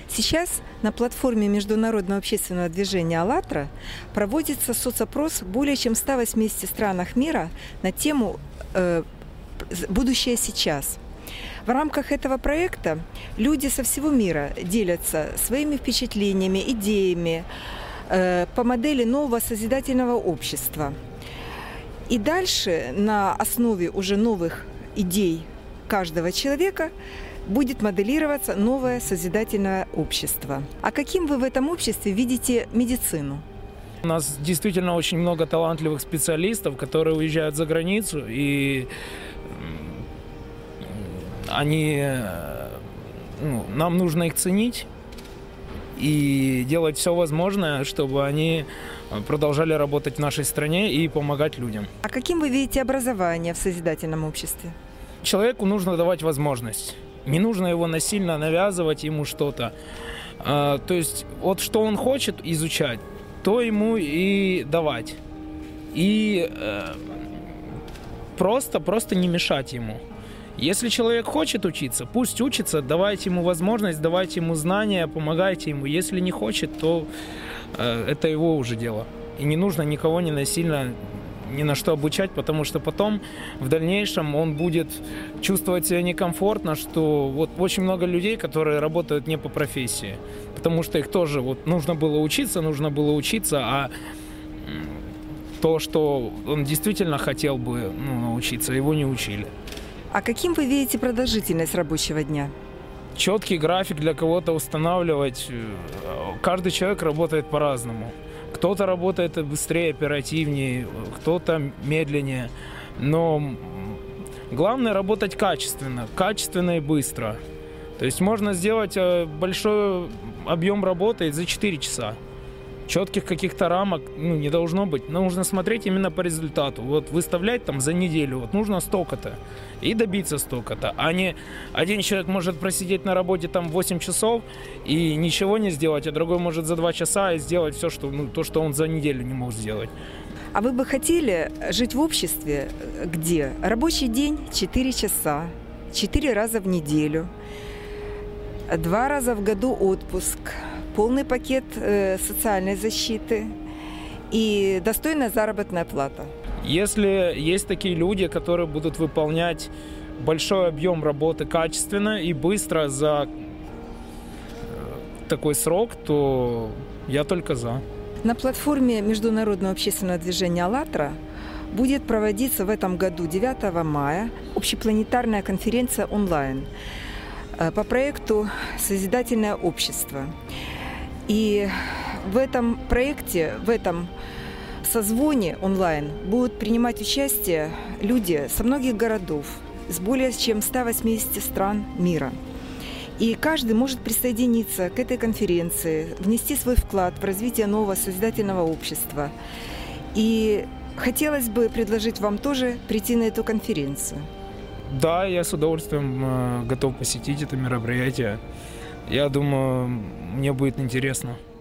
Сейчас на платформе международного общественного движения «АЛЛАТРА» проводится соцопрос в более чем 180 странах мира на тему «Будущее сейчас». В рамках этого проекта люди со всего мира делятся своими впечатлениями, идеями по модели нового созидательного общества. И дальше на основе уже новых идей каждого человека будет моделироваться новое созидательное общество. А каким вы в этом обществе видите медицину? У нас действительно очень много талантливых специалистов, которые уезжают за границу, и нам нужно их ценить и делать все возможное, чтобы они продолжали работать в нашей стране и помогать людям. А каким вы видите образование в созидательном обществе? Человеку нужно давать возможность. Не нужно его насильно навязывать ему что-то. То есть вот что он хочет изучать, то ему и давать. И просто не мешать ему. Если человек хочет учиться, пусть учится, давайте ему возможность, давайте ему знания, помогайте ему. Если не хочет, то это его уже дело. И не нужно никого не насильно ни на что обучать, потому что потом в дальнейшем он будет чувствовать себя некомфортно, что вот очень много людей, которые работают не по профессии, потому что их тоже нужно было учиться, а то, что он действительно хотел бы научиться, его не учили. А каким вы видите продолжительность рабочего дня? Четкий график для кого-то устанавливать. Каждый человек работает по-разному. Кто-то работает быстрее, оперативнее, кто-то медленнее. Но главное работать качественно и быстро. То есть можно сделать большой объем работы за 4 часа. Четких каких-то рамок не должно быть. Нужно смотреть именно по результату. Выставлять за неделю нужно столько-то и добиться столько-то. А не один человек может просидеть на работе 8 часов и ничего не сделать, а другой может за 2 часа и сделать все, что он за неделю не мог сделать. А вы бы хотели жить в обществе, где рабочий день 4 часа, 4 раза в неделю, 2 раза в году отпуск, полный пакет социальной защиты и достойная заработная плата? Если есть такие люди, которые будут выполнять большой объем работы качественно и быстро за такой срок, то я только за. На платформе международного общественного движения «АЛЛАТРА» будет проводиться в этом году 9 мая общепланетарная конференция онлайн по проекту «Созидательное общество». И в этом проекте, в этом созвоне онлайн будут принимать участие люди со многих городов, с более чем 180 стран мира. И каждый может присоединиться к этой конференции, внести свой вклад в развитие нового созидательного общества. И хотелось бы предложить вам тоже прийти на эту конференцию. Да, я с удовольствием готов посетить это мероприятие. Я думаю, мне будет интересно.